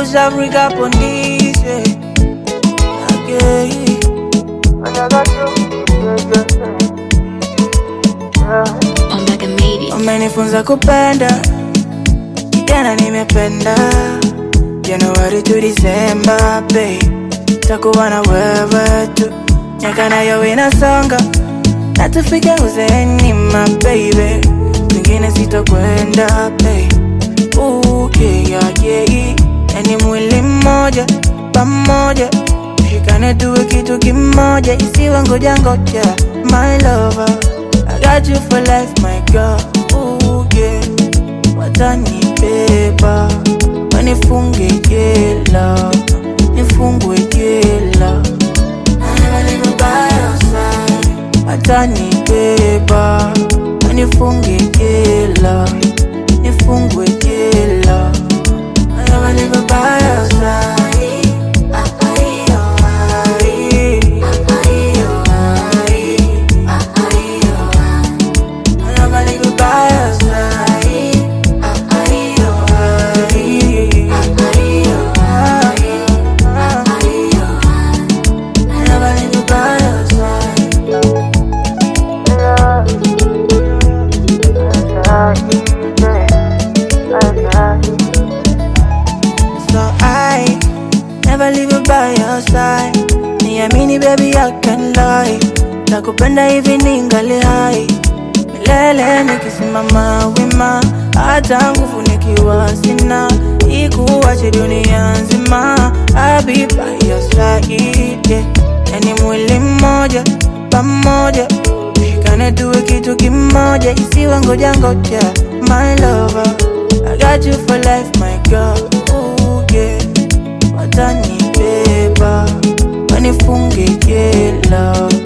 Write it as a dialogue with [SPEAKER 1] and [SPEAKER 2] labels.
[SPEAKER 1] South Africa police, okay.
[SPEAKER 2] Omega Media.
[SPEAKER 1] Umenifunza kupenda, jana nimependa. January to December, babe, takuwa na wewe tu. Miaka nayo inasonga, na tufike uzeeni, my baby. Kwingine sitokwenda, babe. Yeah. Yani mwili mmoja, pamoja, shikane tuwe kitu kimoja, isiwe ngoja ngoja, my lover. I got you for life, my girl. Yeah. Watanibeba, wanifunge jela, nifungwe jela. I never leave by your side. Watanibeba, wanifunge jela, nifungwe jela. I never leave by your side. Never leave you by your side. Niamini baby, I can lie. Nakupenda hivi ningali hai. Milele nikisimama wima, hata nguvu nikiwa sina. Ikuache dunia nzima, I'll be by your side, yeah. Yani mwili mmoja, pamoja, shikane tuwe kitu kimoja, isiwe ngoja ngoja, my lover. I got you for life, my girl. Yeah. Watanibeba, wanifunge jela.